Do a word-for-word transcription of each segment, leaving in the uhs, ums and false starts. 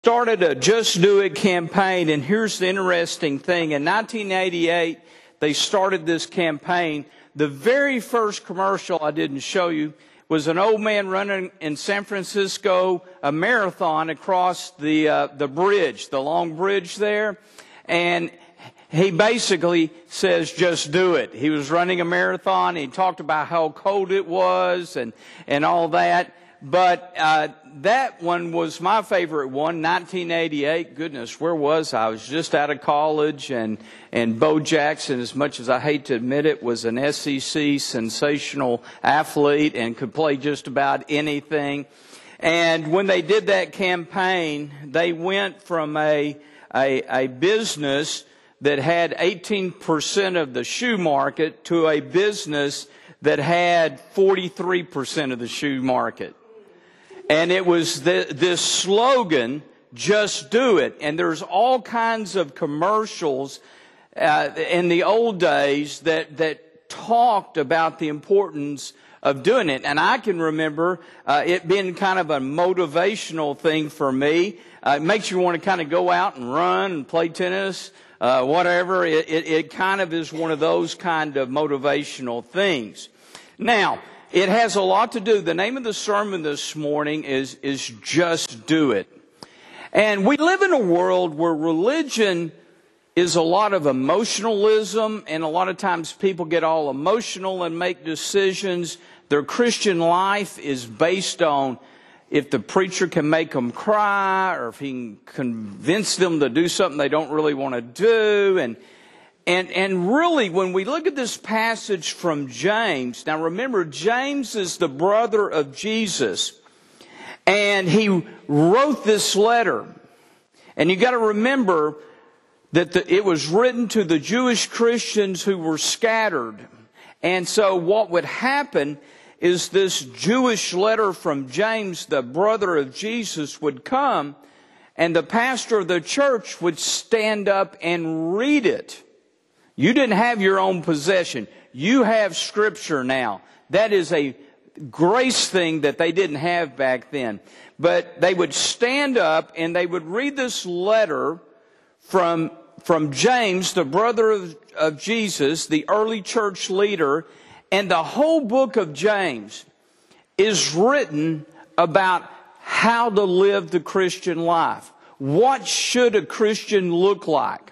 started a Just Do It campaign, and here's the interesting thing. In nineteen eighty-eight, they started this campaign. The very first commercial I didn't show you was an old man running in San Francisco a marathon across the uh, the bridge, the long bridge there, and he basically says, just do it. He was running a marathon. He talked about how cold it was and, and all that. But uh, that one was my favorite one, nineteen eighty-eight. Goodness, where was I? I was just out of college, and, and Bo Jackson, as much as I hate to admit it, was an S E C sensational athlete and could play just about anything. And when they did that campaign, they went from a, a, a business that had eighteen percent of the shoe market to a business that had forty-three percent of the shoe market. And it was the, this slogan, just do it. And there's all kinds of commercials uh, in the old days that, that talked about the importance of doing it. And I can remember uh, it being kind of a motivational thing for me. Uh, it makes you want to kind of go out and run and play tennis, uh, whatever. It, it, it kind of is one of those kind of motivational things. Now, it has a lot to do. The name of the sermon this morning is, is Just Do It. And we live in a world where religion is a lot of emotionalism, and a lot of times people get all emotional and make decisions. Their Christian life is based on if the preacher can make them cry, or if he can convince them to do something they don't really want to do. And And, and really, when we look at this passage from James, now remember, James is the brother of Jesus, and he wrote this letter. And you got to remember that the, it was written to the Jewish Christians who were scattered. And so what would happen is this Jewish letter from James, the brother of Jesus, would come, and the pastor of the church would stand up and read it. You didn't have your own possession. You have Scripture now. That is a grace thing that they didn't have back then. But they would stand up and they would read this letter from, from James, the brother of, of Jesus, the early church leader. And the whole book of James is written about how to live the Christian life. What should a Christian look like?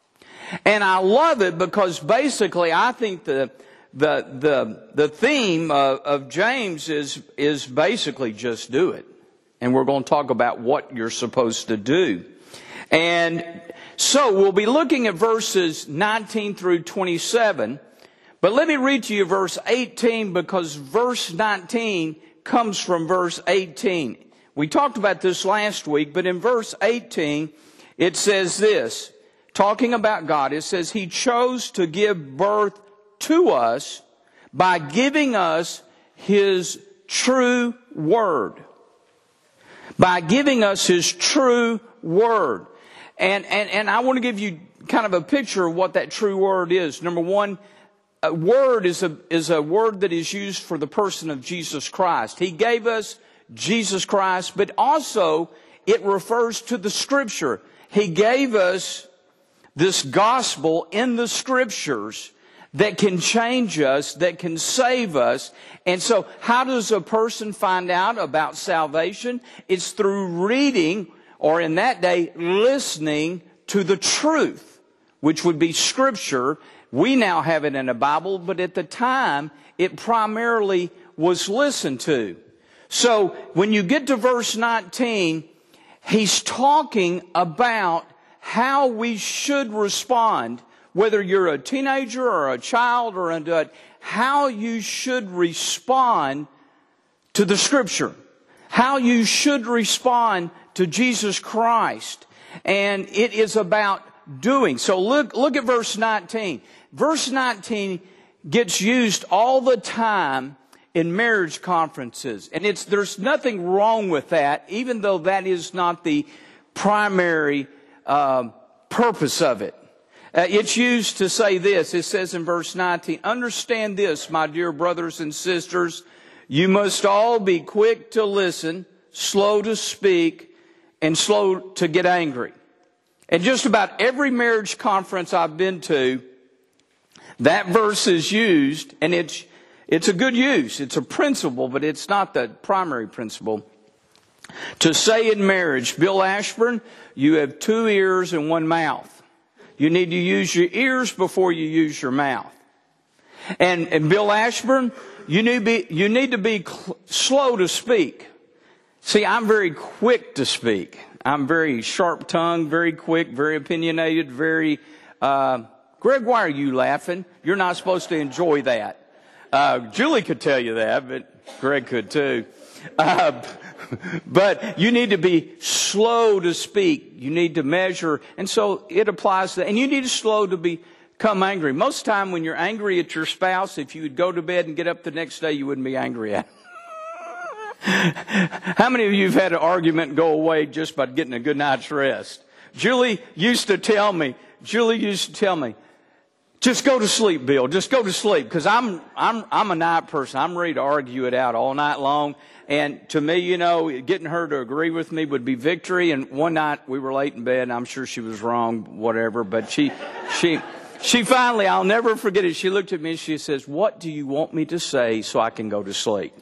And I love it because basically I think the the the the theme of, of James is is basically just do it. And we're going to talk about what you're supposed to do. And so we'll be looking at verses nineteen through twenty-seven. But let me read to you verse eighteen, because verse nineteen comes from verse eighteen. We talked about this last week, but in verse eighteen it says this. Talking about God, it says He chose to give birth to us by giving us His true word. By giving us His true word. And, and, and I want to give you kind of a picture of what that true word is. Number one, a word is a, is a word that is used for the person of Jesus Christ. He gave us Jesus Christ, but also it refers to the Scripture. He gave us this gospel in the Scriptures that can change us, that can save us. And so how does a person find out about salvation? It's through reading, or in that day, listening to the truth, which would be Scripture. We now have it in a Bible, but at the time, it primarily was listened to. So when you get to verse nineteen, he's talking about how we should respond, whether you're a teenager or a child or an adult, how you should respond to the Scripture, how you should respond to Jesus Christ. And it is about doing. So look, look at verse nineteen. Verse nineteen gets used all the time in marriage conferences. And it's, there's nothing wrong with that, even though that is not the primary Uh, purpose of it. Uh, it's used to say this. It says in verse nineteen, understand this, my dear brothers and sisters, you must all be quick to listen, slow to speak, and slow to get angry. And just about every marriage conference I've been to, that verse is used, and it's it's a good use. It's a principle, but it's not the primary principle. To say in marriage, Bill Ashburn, you have two ears and one mouth. You need to use your ears before you use your mouth. And, and Bill Ashburn, you need to be, you need to be cl- slow to speak. See, I'm very quick to speak. I'm very sharp-tongued, very quick, very opinionated, very... Uh, Greg, why are you laughing? You're not supposed to enjoy that. Uh, Julie could tell you that, but Greg could too. Uh, but you need to be slow to speak. You need to measure. And so it applies to... And you need to slow to become angry. Most of the time when you're angry at your spouse, if you would go to bed and get up the next day, you wouldn't be angry at them. How many of you have had an argument and go away just by getting a good night's rest? Julie used to tell me, Julie used to tell me, just go to sleep, Bill. Just go to sleep. Because I'm, I'm, I'm a night person. I'm ready to argue it out all night long. And to me, you know, getting her to agree with me would be victory. And one night we were late in bed, and I'm sure she was wrong, whatever. But she, she, she finally, I'll never forget it. She looked at me and she says, "What do you want me to say so I can go to sleep?"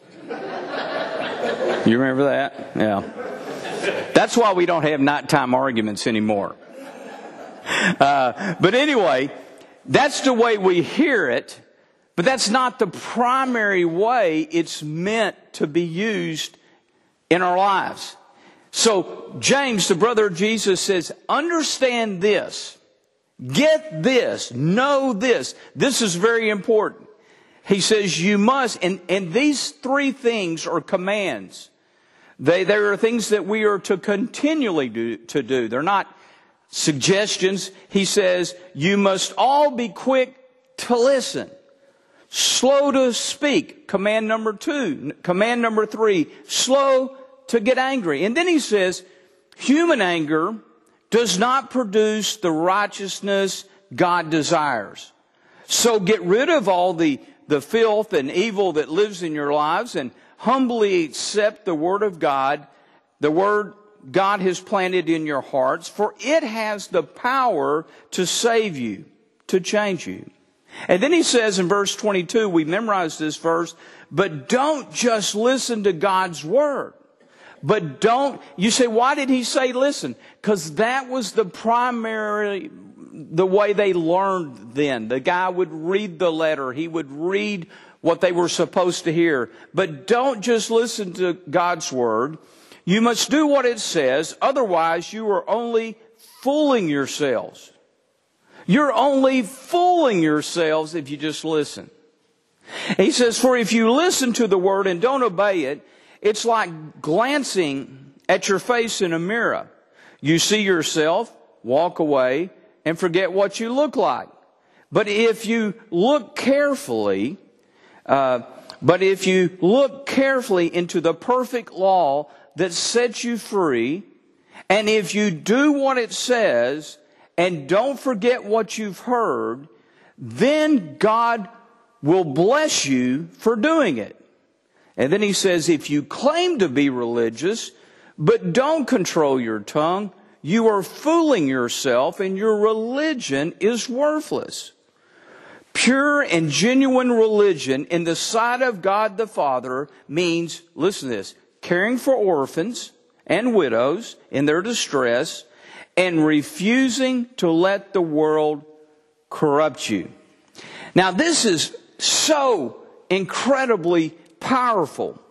You remember that? Yeah. That's why we don't have nighttime arguments anymore. Uh, but anyway, that's the way we hear it, but that's not the primary way it's meant to be used in our lives. So James, the brother of Jesus, says, understand this, get this, know this. This is very important. He says you must, and, and these three things are commands. They, they are things that we are to continually do, to do. They're not suggestions. He says, you must all be quick to listen, slow to speak. Command number two. Command number three, slow to get angry. And then he says, human anger does not produce the righteousness God desires. So get rid of all the, the filth and evil that lives in your lives and humbly accept the Word of God, the Word God has planted in your hearts, for it has the power to save you, to change you. And then he says in verse twenty-two, we memorized this verse, but don't just listen to God's Word. But don't, you say, why did he say listen? Because that was the primary, the way they learned then. The guy would read the letter. He would read what they were supposed to hear. But don't just listen to God's Word. You must do what it says. Otherwise, you are only fooling yourselves. You're only fooling yourselves if you just listen. He says, for if you listen to the Word and don't obey it, it's like glancing at your face in a mirror. You see yourself, walk away, and forget what you look like. But if you look carefully, uh, but if you look carefully into the perfect law that sets you free, and if you do what it says, and don't forget what you've heard, then God will bless you for doing it. And then he says, if you claim to be religious, but don't control your tongue, you are fooling yourself and your religion is worthless. Pure and genuine religion in the sight of God the Father means, listen to this, caring for orphans and widows in their distress and refusing to let the world corrupt you. Now this is so incredibly powerful.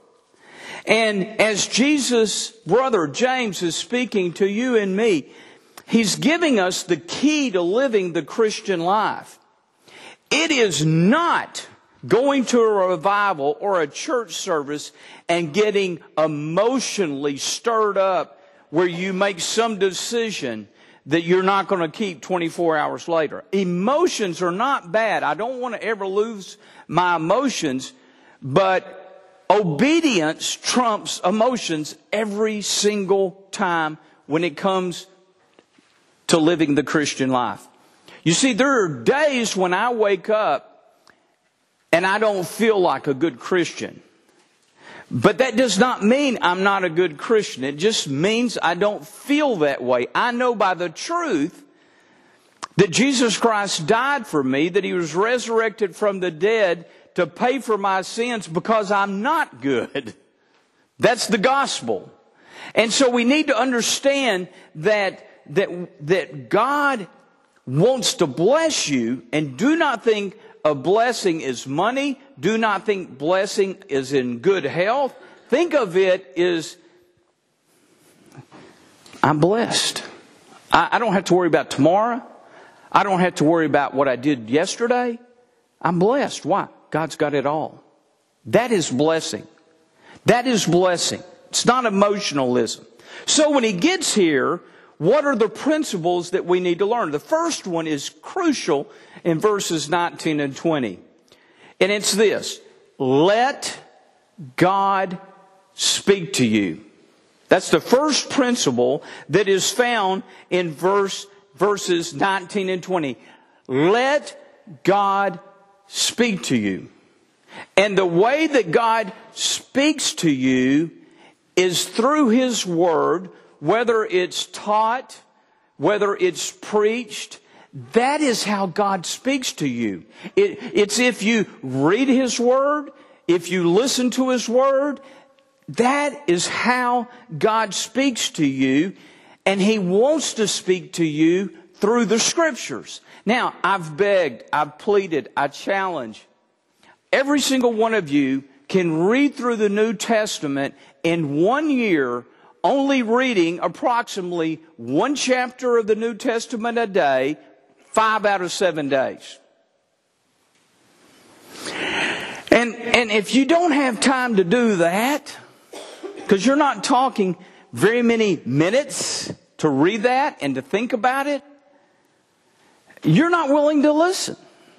And as Jesus' brother James is speaking to you and me, he's giving us the key to living the Christian life. It is not going to a revival or a church service and getting emotionally stirred up where you make some decision that you're not going to keep twenty-four hours later. Emotions are not bad. I don't want to ever lose my emotions, but obedience trumps emotions every single time when it comes to living the Christian life. You see, there are days when I wake up and I don't feel like a good Christian. But that does not mean I'm not a good Christian. It just means I don't feel that way. I know by the truth that Jesus Christ died for me, that He was resurrected from the dead to pay for my sins because I'm not good. That's the gospel. And so we need to understand that, that, that God wants to bless you, and do not think a blessing is money. Do not think blessing is in good health. Think of it as, I'm blessed. I, I don't have to worry about tomorrow. I don't have to worry about what I did yesterday. I'm blessed. Why? God's got it all. That is blessing. That is blessing. It's not emotionalism. So when he gets here, what are the principles that we need to learn? The first one is crucial in verses nineteen and twenty. And it's this: let God speak to you. That's the first principle that is found in verse verses nineteen and twenty. Let God speak to you. And the way that God speaks to you is through His Word, whether it's taught, whether it's preached. That is how God speaks to you. It, it's if you read His Word, if you listen to His Word, that is how God speaks to you. And He wants to speak to you through the Scriptures. Now, I've begged, I've pleaded, I challenge. Every single one of you can read through the New Testament in one year, only reading approximately one chapter of the New Testament a day, five out of seven days. And, and if you don't have time to do that, because you're not talking very many minutes to read that and to think about it, you're not willing to listen.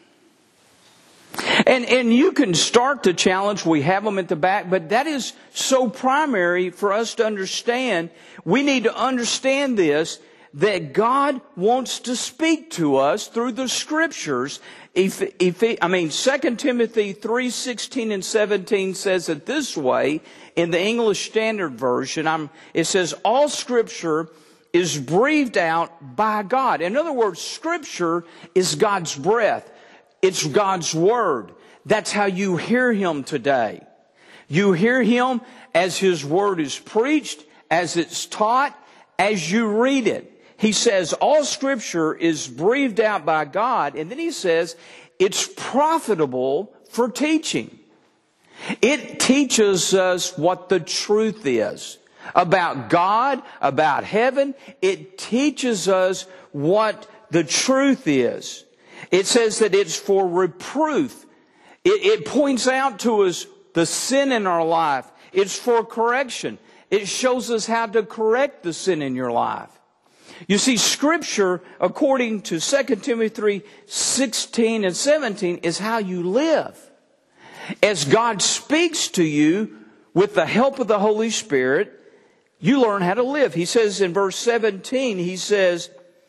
And, and you can start the challenge. We have them at the back, but that is so primary for us to understand. We need to understand this, that God wants to speak to us through the Scriptures. If, if, I mean, Second Timothy three sixteen and seventeen says it this way in the English Standard Version. I'm, it says, all Scripture is breathed out by God. In other words, Scripture is God's breath. It's God's Word. That's how you hear Him today. You hear Him as His Word is preached, as it's taught, as you read it. He says all Scripture is breathed out by God, and then He says it's profitable for teaching. It teaches us what the truth is about God, about heaven. It teaches us what the truth is. It says that it's for reproof. It, it points out to us the sin in our life. It's for correction. It shows us how to correct the sin in your life. You see, Scripture, according to Second Timothy three sixteen and seventeen, is how you live. As God speaks to you with the help of the Holy Spirit, you learn how to live. He says in verse seventeen, he says,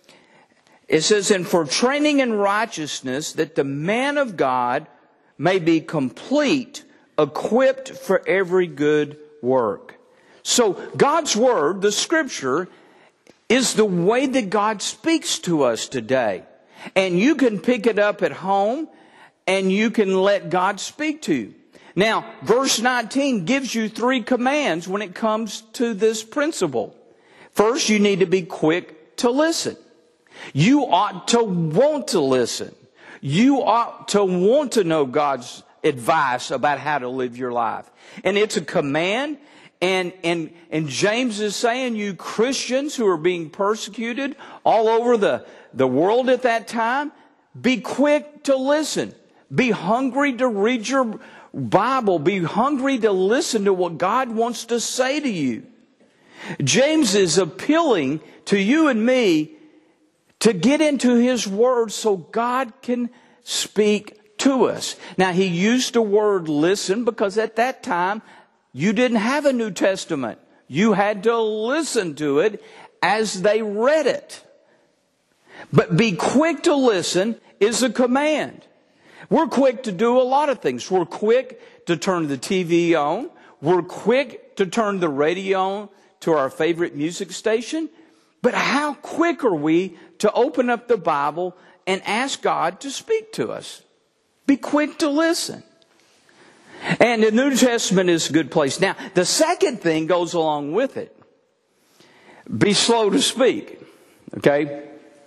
it says, and for training in righteousness, that the man of God may be complete, equipped for every good work. So God's Word, the Scripture, is the way that God speaks to us today. And you can pick it up at home and you can let God speak to you. Now, verse nineteen gives you three commands when it comes to this principle. First, you need to be quick to listen. You ought to want to listen. You ought to want to know God's advice about how to live your life. And it's a command. And, and, and James is saying, you Christians who are being persecuted all over the, the world at that time, be quick to listen. Be hungry to read your Bible. Be hungry to listen to what God wants to say to you. James is appealing to you and me to get into His Word so God can speak to us. Now, he used the word listen because at that time, you didn't have a New Testament. You had to listen to it as they read it. But be quick to listen is a command. We're quick to do a lot of things. We're quick to turn the T V on. we're quick to turn the radio on to our favorite music station, but how quick are we to open up the Bible and ask God to speak to us? Be quick to listen. And the New Testament is a good place. Now, the second thing goes along with it. Be slow to speak. Okay?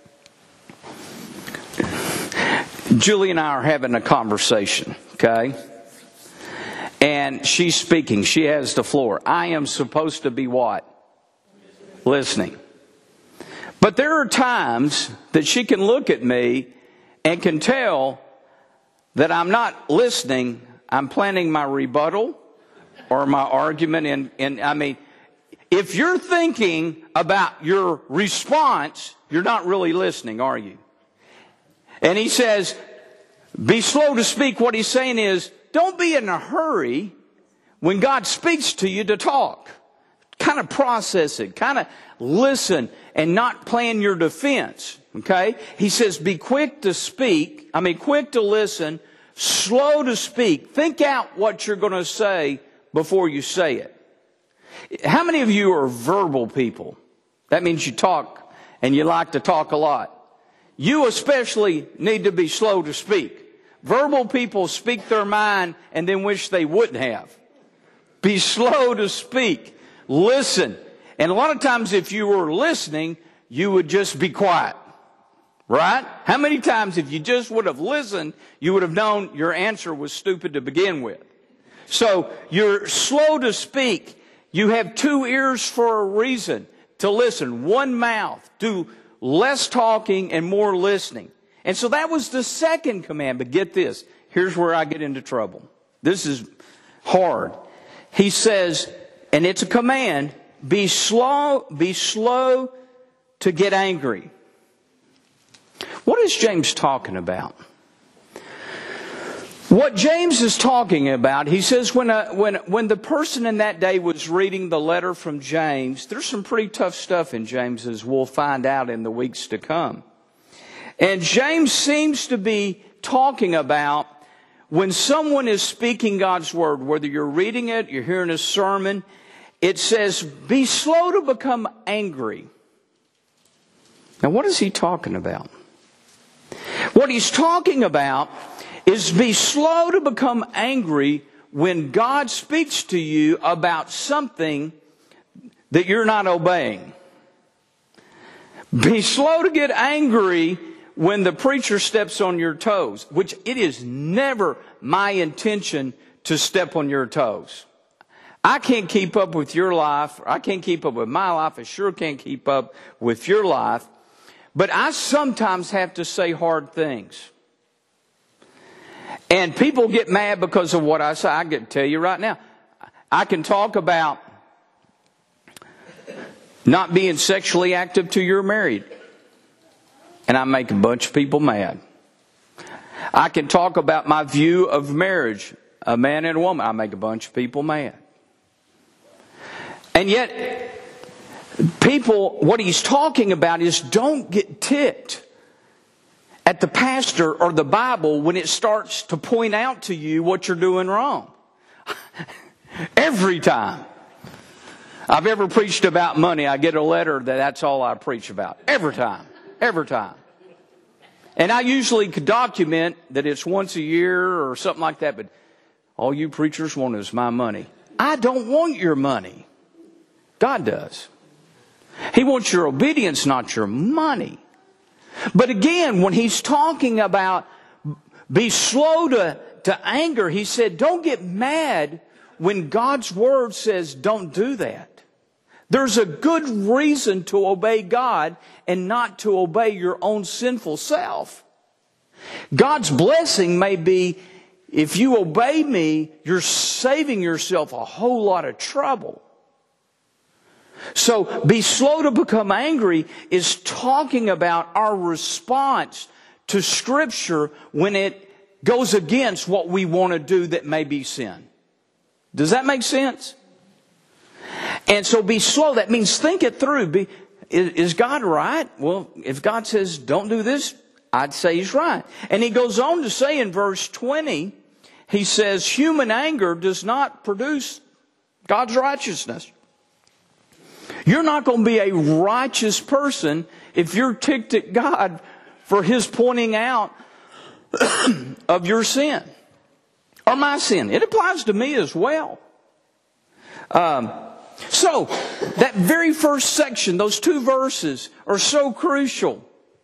Julie and I are having a conversation. Okay? And she's speaking. She has the floor. I am supposed to be what? Listening. But there are times that she can look at me and can tell that I'm not listening. I'm planning my rebuttal or my argument. And, and I mean, if you're thinking about your response, you're not really listening, are you? And he says, be slow to speak. What he's saying is, don't be in a hurry when God speaks to you to talk. Kind of process it. Kind of listen and not plan your defense. Okay? He says, be quick to speak. I mean, quick to listen. Slow to speak. Think out what you're going to say before you say it. How many of you are verbal people? That means you talk and you like to talk a lot. You especially need to be slow to speak. Verbal people speak their mind and then wish they wouldn't have. Be slow to speak. Listen. And a lot of times if you were listening, you would just be quiet. Right? How many times if you just would have listened, you would have known your answer was stupid to begin with. So you're slow to speak. You have two ears for a reason. To listen. One mouth. Do less talking and more listening. And so that was the second command. But get this. Here's where I get into trouble. This is hard. He says, and it's a command, be slow, be slow to get angry. What is James talking about? What James is talking about, he says when a, when when the person in that day was reading the letter from James, there's some pretty tough stuff in James, as we'll find out in the weeks to come. And James seems to be talking about when someone is speaking God's word, whether you're reading it, you're hearing a sermon, it says, be slow to become angry. Now, what is he talking about? What he's talking about is be slow to become angry when God speaks to you about something that you're not obeying. Be slow to get angry when the preacher steps on your toes, which it is never my intention to step on your toes. I can't keep up with your life. I can't keep up with my life. I sure can't keep up with your life. But I sometimes have to say hard things. And people get mad because of what I say. I can tell you right now. I can talk about not being sexually active till you're married. And I make a bunch of people mad. I can talk about my view of marriage, a man and a woman. I make a bunch of people mad. And yet, people, what he's talking about is don't get ticked at the pastor or the Bible when it starts to point out to you what you're doing wrong. Every time I've ever preached about money, I get a letter that that's all I preach about. Every time. Every time. And I usually could document that it's once a year or something like that, but all you preachers want is my money. I don't want your money. God does. He wants your obedience, not your money. But again, when he's talking about be slow to, to anger, he said, don't get mad when God's word says don't do that. There's a good reason to obey God and not to obey your own sinful self. God's blessing may be, if you obey me, you're saving yourself a whole lot of trouble. So, be slow to become angry is talking about our response to Scripture when it goes against what we want to do that may be sin. Does that make sense? And so be slow. That means think it through. Be, is, is God right? Well, if God says don't do this, I'd say He's right. And He goes on to say in verse twenty, He says, human anger does not produce God's righteousness. You're not going to be a righteous person if you're ticked at God for His pointing out of your sin. Or my sin. It applies to me as well. Um, so, that very first section, those two verses, are so crucial.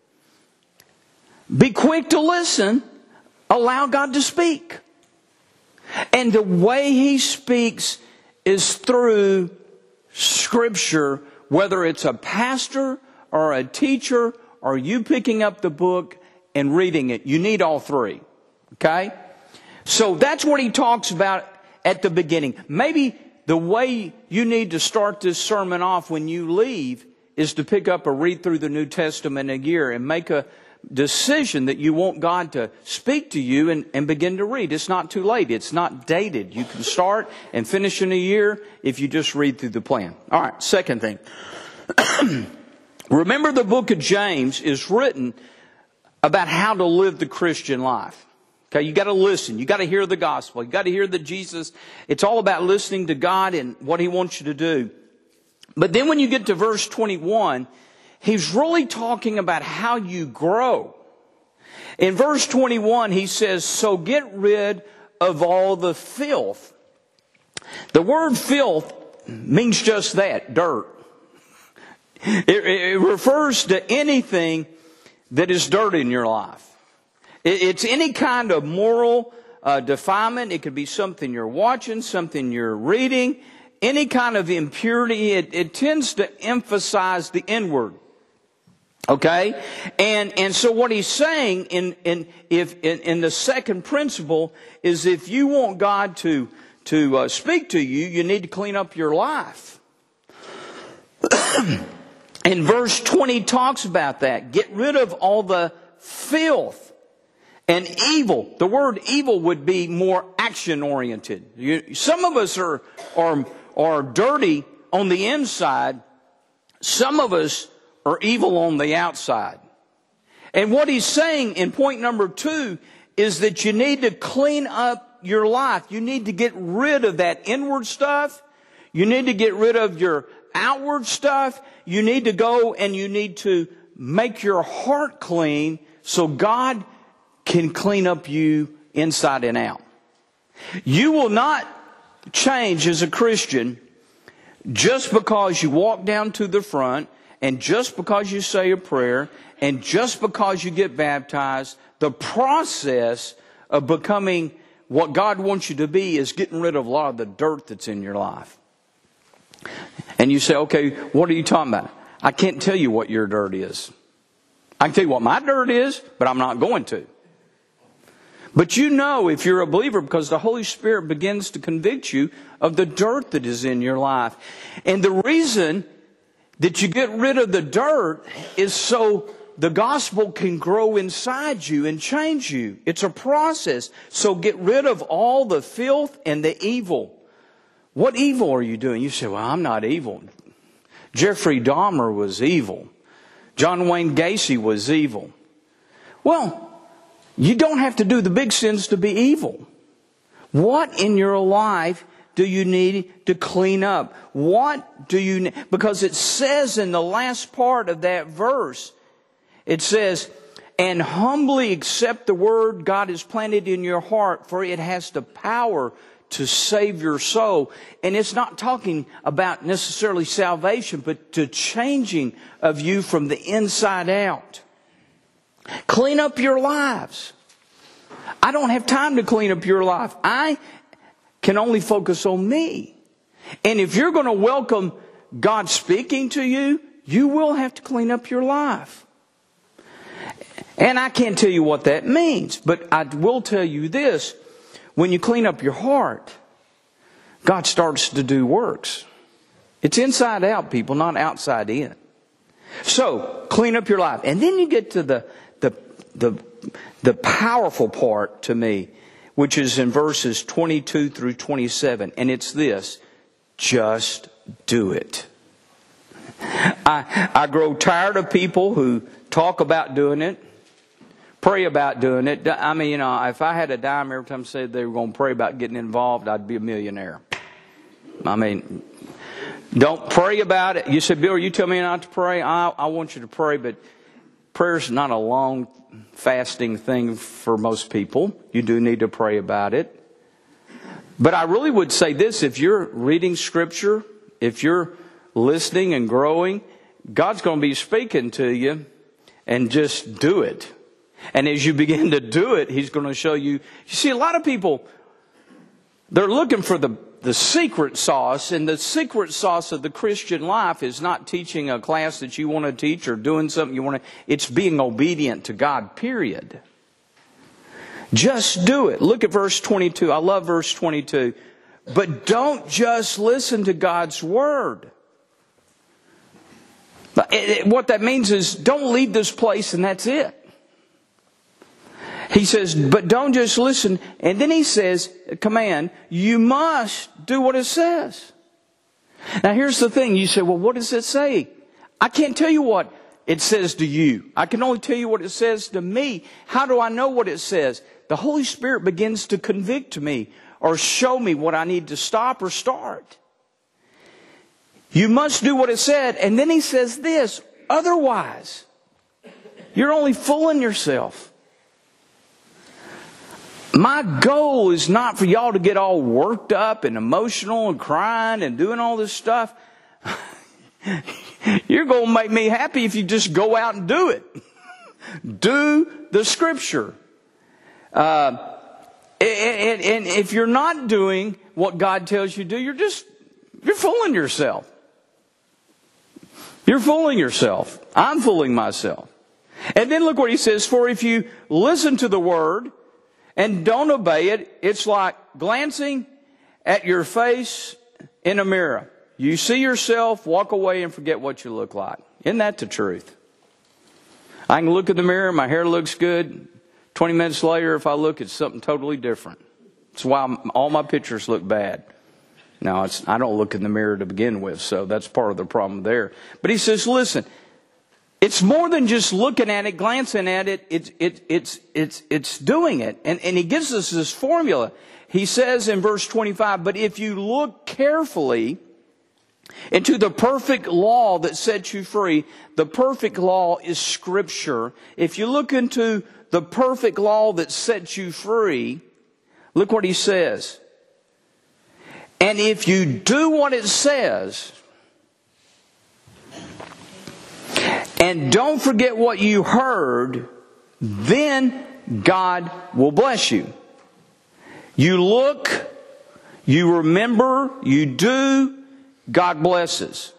Be quick to listen. Allow God to speak. And the way He speaks is through Scripture, whether it's a pastor or a teacher or you picking up the book and reading it. You need all three. Okay? So that's what he talks about at the beginning. Maybe the way you need to start this sermon off when you leave is to pick up a read through the New Testament a year and make a decision that you want God to speak to you and, and begin to read. It's not too late. It's not dated. You can start and finish in a year if you just read through the plan. All right, second thing. Remember, the book of James is written about how to live the Christian life. Okay, you got to listen. You got to hear the gospel. You got to hear that Jesus, it's all about listening to God and what He wants you to do. But then when you get to verse twenty-one, he's really talking about how you grow. In verse twenty-one, he says, so get rid of all the filth. The word filth means just that, dirt. It, it refers to anything that is dirt in your life. It's any kind of moral uh, defilement. It could be something you're watching, something you're reading, any kind of impurity. It, it tends to emphasize the inward. Okay? And and so what he's saying in in if in, in the second principle is if you want God to to uh, speak to you, you need to clean up your life. And verse twenty talks about that. Get rid of all the filth and evil. The word evil would be more action-oriented. You, some of us are, are, are dirty on the inside. Some of us are evil on the outside. And what he's saying in point number two is that you need to clean up your life. You need to get rid of that inward stuff. You need to get rid of your outward stuff. You need to go and you need to make your heart clean so God can clean up you inside and out. You will not change as a Christian just because you walk down to the front and just because you say a prayer and just because you get baptized. The process of becoming what God wants you to be is getting rid of a lot of the dirt that's in your life. And you say, okay, what are you talking about? I can't tell you what your dirt is. I can tell you what my dirt is, but I'm not going to. But you know if you're a believer because the Holy Spirit begins to convict you of the dirt that is in your life. And the reason that you get rid of the dirt is so the gospel can grow inside you and change you. It's a process. So get rid of all the filth and the evil. What evil are you doing? You say, well, I'm not evil. Jeffrey Dahmer was evil. John Wayne Gacy was evil. Well, you don't have to do the big sins to be evil. What in your life do you need to clean up? What do you need? Because it says in the last part of that verse, it says, and humbly accept the word God has planted in your heart, for it has the power to save your soul. And it's not talking about necessarily salvation, but to changing of you from the inside out. Clean up your lives. I don't have time to clean up your life. I can only focus on me. And if you're going to welcome God speaking to you, you will have to clean up your life. And I can't tell you what that means, but I will tell you this. When you clean up your heart, God starts to do works. It's inside out, people, not outside in. So, clean up your life. And then you get to the the the the powerful part to me, which is in verses twenty-two through twenty-seven. And it's this: just do it. I I grow tired of people who talk about doing it, pray about doing it. I mean, you know, if I had a dime every time I said they were going to pray about getting involved, I'd be a millionaire. I mean, don't pray about it. You said, Bill, you tell me not to pray. I, I want you to pray, but prayer's not a long fasting thing for most people. You do need to pray about it. But I really would say this, if you're reading Scripture, if you're listening and growing, God's going to be speaking to you, and just do it. And as you begin to do it, He's going to show you. You see, a lot of people, they're looking for the, the secret sauce, and the secret sauce of the Christian life is not teaching a class that you want to teach or doing something you want to. It's being obedient to God, period. Just do it. Look at verse twenty-two. I love verse twenty-two. But don't just listen to God's Word. What that means is don't leave this place and that's it. He says, but don't just listen. And then he says, command, you must do what it says. Now here's the thing. You say, well, what does it say? I can't tell you what it says to you. I can only tell you what it says to me. How do I know what it says? The Holy Spirit begins to convict me or show me what I need to stop or start. You must do what it said. And then he says this, otherwise, you're only fooling yourself. My goal is not for y'all to get all worked up and emotional and crying and doing all this stuff. You're going to make me happy if you just go out and do it. Do the Scripture. Uh, and, and if you're not doing what God tells you to do, you're just, you're fooling yourself. You're fooling yourself. I'm fooling myself. And then look what he says, for if you listen to the word and don't obey it, it's like glancing at your face in a mirror. You see yourself, walk away, and forget what you look like. Isn't that the truth? I can look in the mirror, my hair looks good. twenty minutes later, if I look, it's something totally different. That's why I'm, all my pictures look bad. Now, it's, I don't look in the mirror to begin with, so that's part of the problem there. But he says, listen, it's more than just looking at it, glancing at it. It's, it, it's, it's, it's doing it. And, and he gives us this formula. He says in verse twenty-five, but if you look carefully into the perfect law that sets you free, the perfect law is Scripture. If you look into the perfect law that sets you free, look what he says. And if you do what it says, and don't forget what you heard, then God will bless you. You look, you remember, you do, God blesses.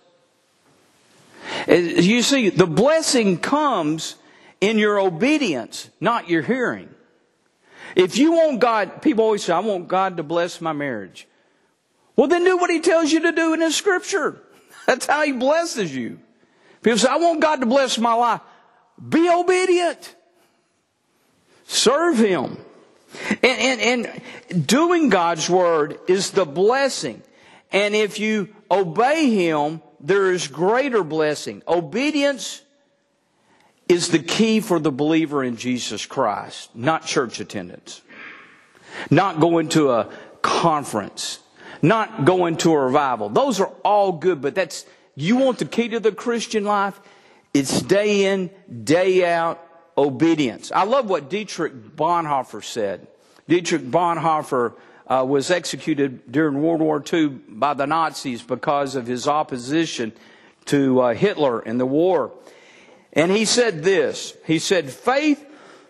You see, the blessing comes in your obedience, not your hearing. If you want God, people always say, I want God to bless my marriage. Well, then do what He tells you to do in His Scripture. That's how He blesses you. People say, I want God to bless my life. Be obedient. Serve Him. And, and, and doing God's Word is the blessing. And if you obey Him, there is greater blessing. Obedience is the key for the believer in Jesus Christ. Not church attendance. Not going to a conference. Not going to a revival. Those are all good, but that's, you want the key to the Christian life? It's day in, day out obedience. I love what Dietrich Bonhoeffer said. Dietrich Bonhoeffer uh, was executed during World War Two by the Nazis because of his opposition to uh, Hitler in the war. And he said this. He said, faith,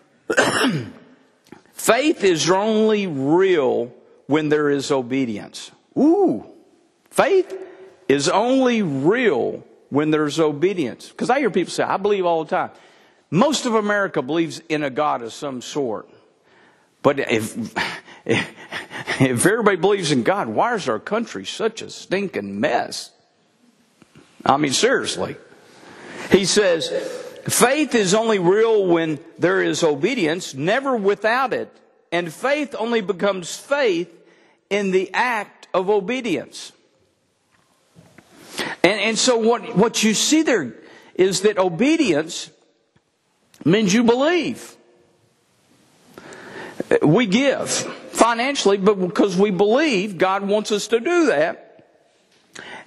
faith is only real when there is obedience. Ooh, faith is only real when there's obedience. Because I hear people say, I believe all the time. Most of America believes in a God of some sort. But if, if, if everybody believes in God, why is our country such a stinking mess? I mean, seriously. He says, faith is only real when there is obedience, never without it. And faith only becomes faith in the act of obedience. And, and so what, what you see there is that obedience means you believe. We give financially, but because we believe God wants us to do that.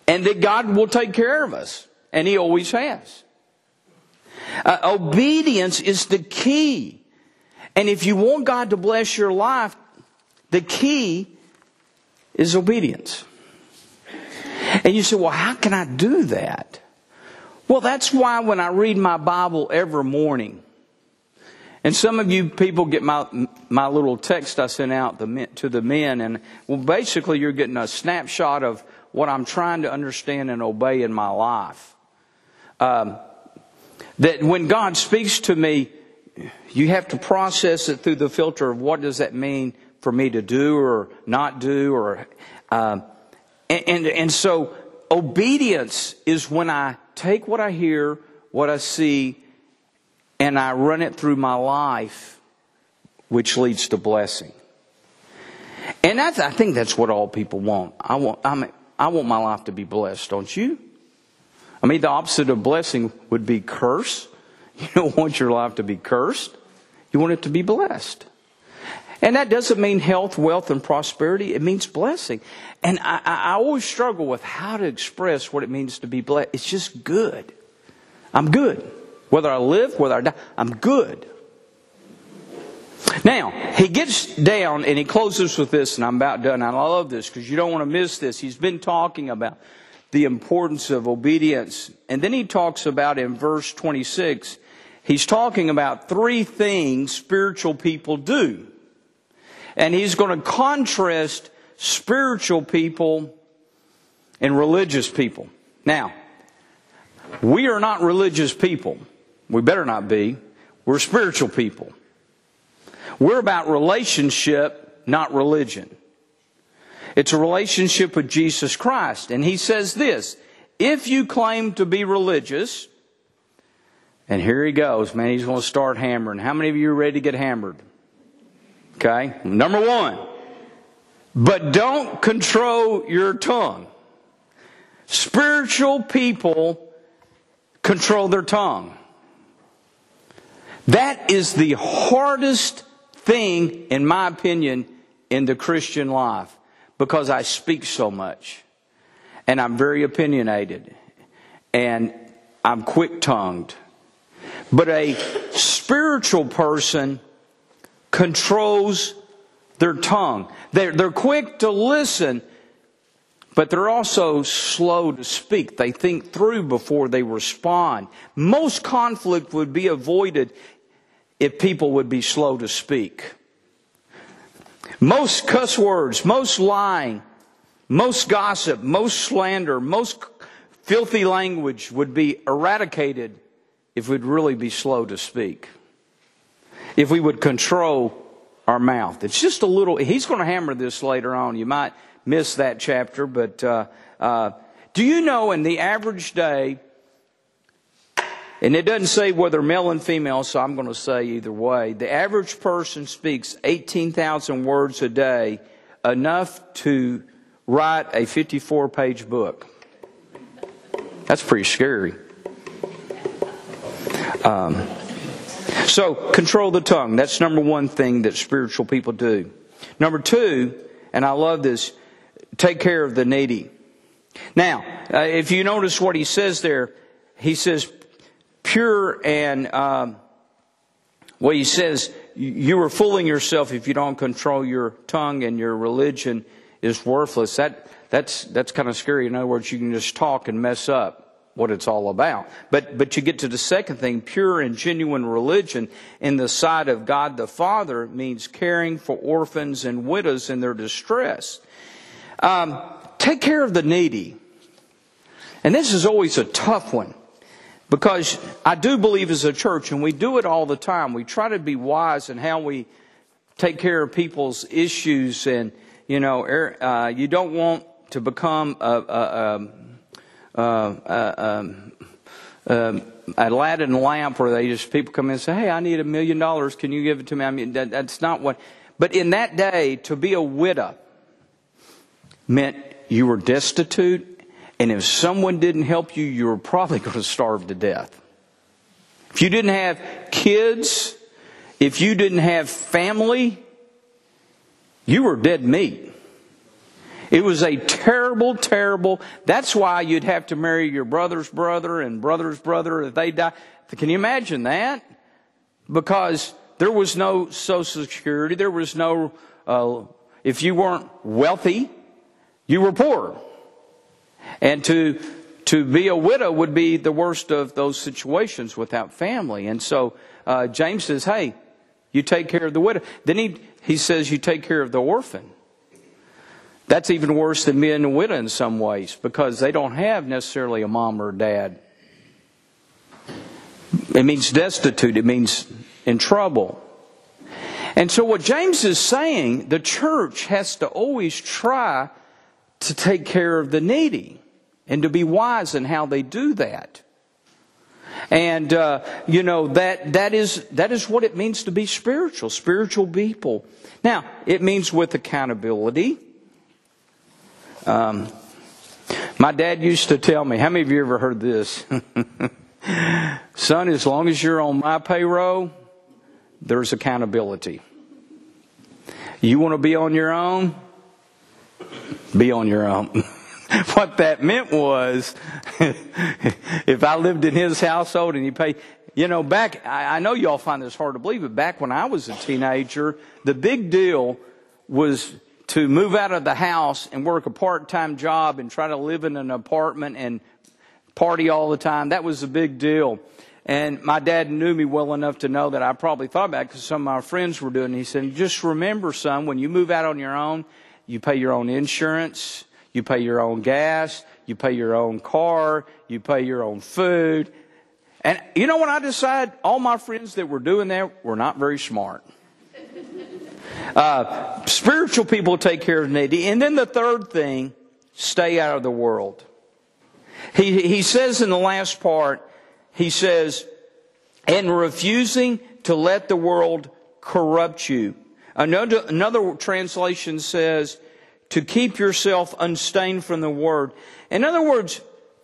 and that God will take care of us. And He always has. Uh, obedience is the key. And if you want God to bless your life, the key is obedience. And you say, well, how can I do that? Well, that's why when I read my Bible every morning, and some of you people get my my little text I sent out to the men, and well, basically you're getting a snapshot of what I'm trying to understand and obey in my life. Um, that when God speaks to me, you have to process it through the filter of what does that mean for me to do or not do, or uh, and, and and so obedience is when I take what I hear, what I see, and I run it through my life, which leads to blessing. And that's, I think that's what all people want. I want, I mean, I want my life to be blessed, don't you? I mean, the opposite of blessing would be curse. You don't want your life to be cursed. You want it to be blessed. And that doesn't mean health, wealth, and prosperity. It means blessing. And I, I always struggle with how to express what it means to be blessed. It's just good. I'm good. Whether I live, whether I die, I'm good. Now, he gets down and he closes with this, and I'm about done. I love this because you don't want to miss this. He's been talking about the importance of obedience. And then he talks about in verse twenty-six, he's talking about three things spiritual people do. And he's going to contrast spiritual people and religious people. Now, we are not religious people. We better not be. We're spiritual people. We're about relationship, not religion. It's a relationship with Jesus Christ. And he says this, if you claim to be religious, and here he goes, man, he's going to start hammering. How many of you are ready to get hammered? Okay, number one, but don't control your tongue. Spiritual people control their tongue. That is the hardest thing, in my opinion, in the Christian life, because I speak so much, and I'm very opinionated, and I'm quick-tongued. But a spiritual person controls their tongue. They're, they're quick to listen, but they're also slow to speak. They think through before they respond. Most conflict would be avoided if people would be slow to speak. Most cuss words, most lying, most gossip, most slander, most filthy language would be eradicated if we'd really be slow to speak. If we would control our mouth. It's just a little, he's going to hammer this later on. You might miss that chapter, but uh, uh, do you know in the average day, and it doesn't say whether male and female, so I'm going to say either way, the average person speaks eighteen thousand words a day, enough to write a fifty-four page book. That's pretty scary. Um, so, control the tongue. That's number one thing that spiritual people do. Number two, and I love this, take care of the needy. Now, uh, if you notice what he says there, he says, pure and, um, well, he says, you are fooling yourself if you don't control your tongue, and your religion is worthless. That, that's, that's kind of scary. In other words, you can just talk and mess up what it's all about. But, but you get to the second thing, pure and genuine religion in the sight of God the Father means caring for orphans and widows in their distress. Um, take care of the needy. And this is always a tough one, because I do believe as a church, and we do it all the time, we try to be wise in how we take care of people's issues. And, you know, uh, you don't want to become a, a, a Uh, uh, um, uh, a Aladdin lamp where they just, people come in and say, hey, I need a million dollars. Can you give it to me? I mean, that, that's not what, but in that day, to be a widow meant you were destitute. And if someone didn't help you, you were probably going to starve to death. If you didn't have kids, if you didn't have family, you were dead meat. It was a terrible, terrible, that's why you'd have to marry your brother's brother and brother's brother if they die. Can you imagine that? Because there was no Social Security, there was no, uh, if you weren't wealthy, you were poor. And to to be a widow would be the worst of those situations without family. And so uh, James says, hey, you take care of the widow. Then he, he says you take care of the orphan. That's even worse than being a widow in some ways, because they don't have necessarily a mom or a dad. It means destitute. It means in trouble. And so what James is saying, the church has to always try to take care of the needy and to be wise in how they do that. And, uh, you know, that that is that is what it means to be spiritual, spiritual people. Now, it means with accountability. Um, my dad used to tell me, how many of you ever heard this? Son, as long as you're on my payroll, there's accountability. You want to be on your own? Be on your own. What that meant was, if I lived in his household and he paid, you know, back, I, I know y'all find this hard to believe, but back when I was a teenager, the big deal was to move out of the house and work a part-time job and try to live in an apartment and party all the time. That was a big deal. And my dad knew me well enough to know that I probably thought about it because some of my friends were doing it. He said, just remember, son, when you move out on your own, you pay your own insurance, you pay your own gas, you pay your own car, you pay your own food. And you know when I decided, all my friends that were doing that were not very smart. Uh, spiritual people take care of the needy. And then the third thing, stay out of the world. He, he says in the last part, he says, and refusing to let the world corrupt you. Another, another translation says, to keep yourself unstained from the word. In other words,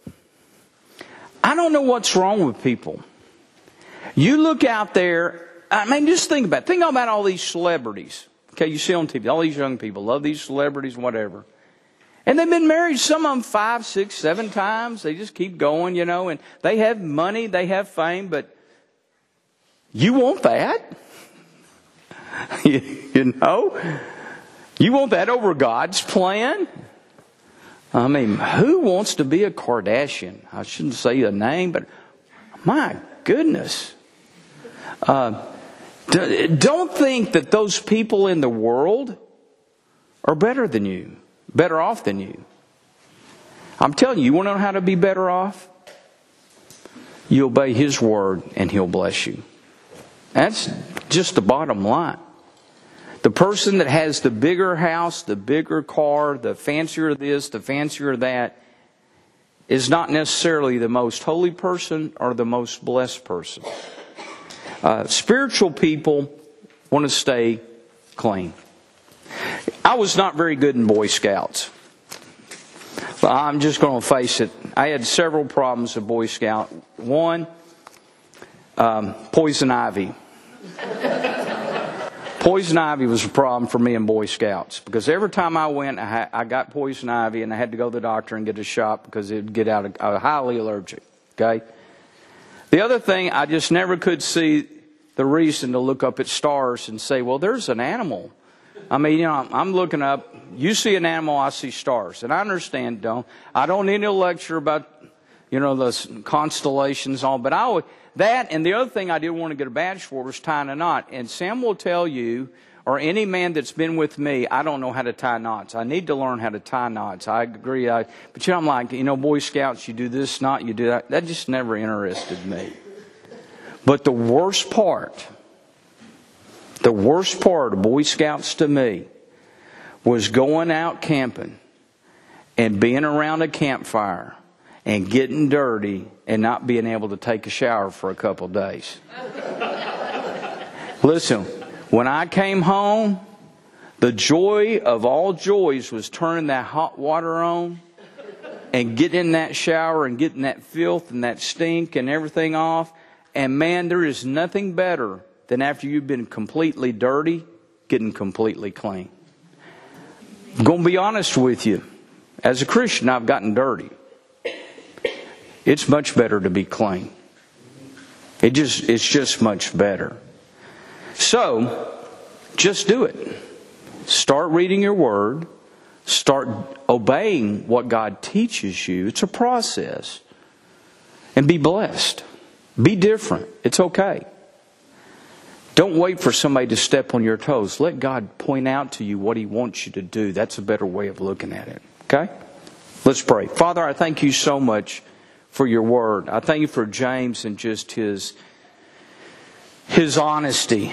I don't know what's wrong with people. You look out there, I mean, just think about it. Think about all these celebrities. Okay, you see on T V, all these young people love these celebrities, whatever. And they've been married, some of them five, six, seven times. They just keep going, you know, and they have money, they have fame, but you want that? you, you know? You want that over God's plan? I mean, who wants to be a Kardashian? I shouldn't say a name, but my goodness. Uh, don't think that those people in the world are better than you, better off than you. I'm telling you, you want to know how to be better off? You obey His word and He'll bless you. That's just the bottom line. The person that has the bigger house, the bigger car, the fancier this, the fancier that, is not necessarily the most holy person or the most blessed person. Uh, spiritual people want to stay clean. I was not very good in Boy Scouts. But I'm just going to face it. I had several problems with Boy Scout. One, um, poison ivy. Poison ivy was a problem for me in Boy Scouts because every time I went, I, ha- I got poison ivy and I had to go to the doctor and get a shot because it would get out of, I was highly allergic. Okay. The other thing, I just never could see the reason to look up at stars and say, well, there's an animal. I mean, you know, I'm, I'm looking up. You see an animal, I see stars, and I understand. Don't I don't need a lecture about, you know, the constellations, all, but I would. That and the other thing I didn't want to get a badge for was tying a knot. And Sam will tell you, or any man that's been with me, I don't know how to tie knots. I need to learn how to tie knots. I agree. I, but you know, I'm like, you know, Boy Scouts, you do this knot, you do that. That just never interested me. But the worst part, the worst part of Boy Scouts to me was going out camping and being around a campfire and getting dirty and not being able to take a shower for a couple of days. Listen, when I came home, the joy of all joys was turning that hot water on and getting in that shower and getting that filth and that stink and everything off. And man, there is nothing better than after you've been completely dirty, getting completely clean. I'm going to be honest with you. As a Christian, I've gotten dirty. It's much better to be clean. It just, it's just much better. So, just do it. Start reading your Word. Start obeying what God teaches you. It's a process. And be blessed. Be different. It's okay. Don't wait for somebody to step on your toes. Let God point out to you what He wants you to do. That's a better way of looking at it. Okay? Let's pray. Father, I thank you so much for your Word. I thank you for James and just his, his honesty.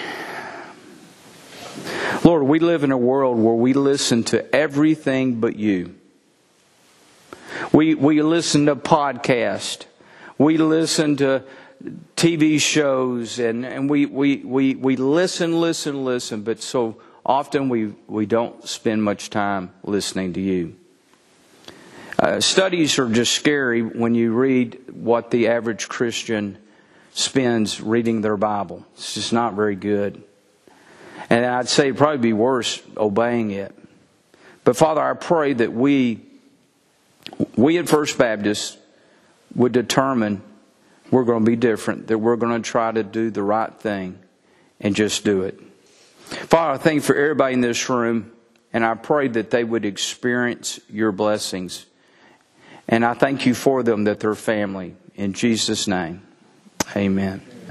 Lord, we live in a world where we listen to everything but you. We, we listen to podcasts. We listen to T V shows, and, and we, we, we, we listen, listen, listen, but so often we, we don't spend much time listening to you. Uh, studies are just scary when you read what the average Christian spends reading their Bible. It's just not very good. And I'd say it'd probably be worse obeying it. But Father, I pray that we, we at First Baptist would determine we're going to be different, that we're going to try to do the right thing and just do it. Father, I thank you for everybody in this room, and I pray that they would experience your blessings. And I thank you for them, that they're family. In Jesus' name, amen.